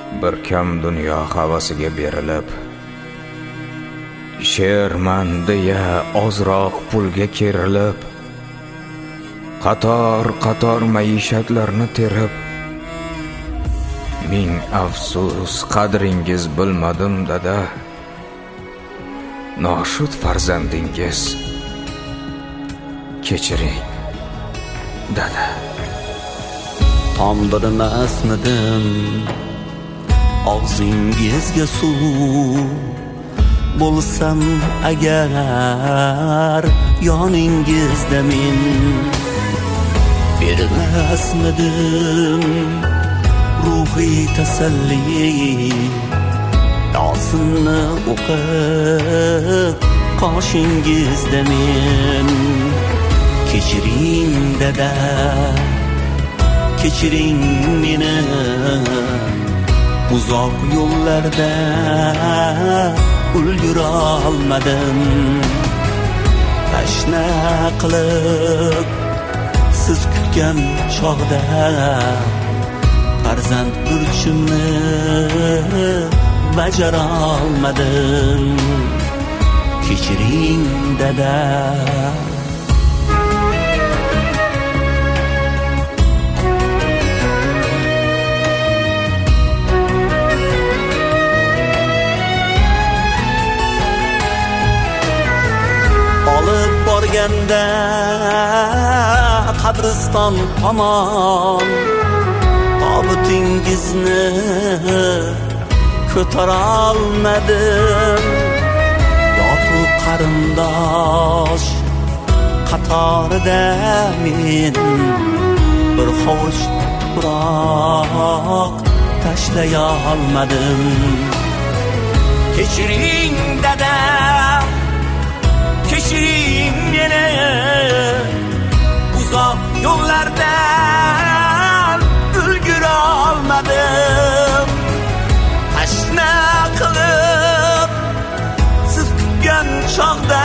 bir kam dunyo havasiga berilib, she'rman deya ozroq pulga kerilib, qator maishatlarni terib, ming afsus qadringiz bilmadim dada, noshud farzandingiz kechiring dada. Tom bilmasmidim og'zingizga suv bo'lsam agar yoningizda men, bermasmidim ruhiy tasalli yosinni o'qib qoshingizda men. Kechiring dada, kechiring meni, uzoq yo'llarda ulgura olmadim. Tashna qilib siz kutgan chog'da farzand burchimni bajara olmadim. Kechiring dada. Olib borganda qabriston tomon tobutingizni ko'tara olmadim. Yotuq qarindosh qatorida men bir hovuch tuproq tashlaya olmadim. Kechiring dada, kechiring meni, uzoq yo'llardan ulgura olmadim. Tashna qilib siz kutgan chog'da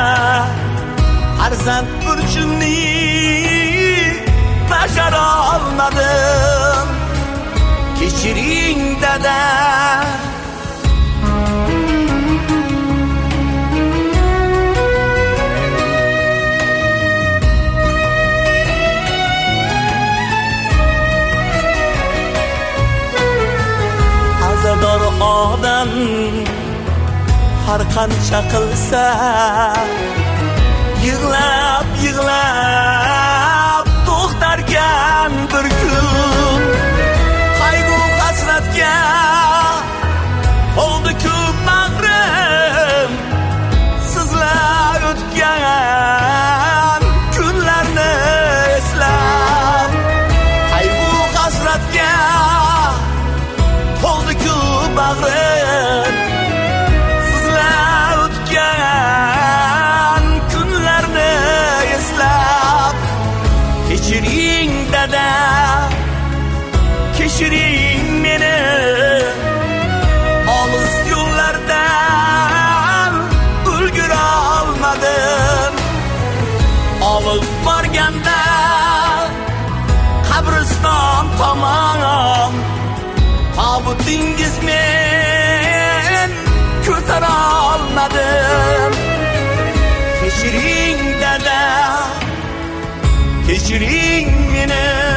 farzand burchimni bajara olmadim. Kechiring dada. Azador odam har qancha qilsa, yig'lab to'xtarkan bir kun. Qayg'u hasratga oldi-ku bag'rim, sizlar o'tgan kunlarni eslab. Qayg'u hasratga oldi-ku bag'rim, sizlar o'tgan kunlarni eslab. Kechiring dada, kechiring meni, olis yo'llardan ulgura olmadim. Olib borganda qabriston tomon tobutingiz men ko'tara olmadim. Kechiring dada, kechiring meni.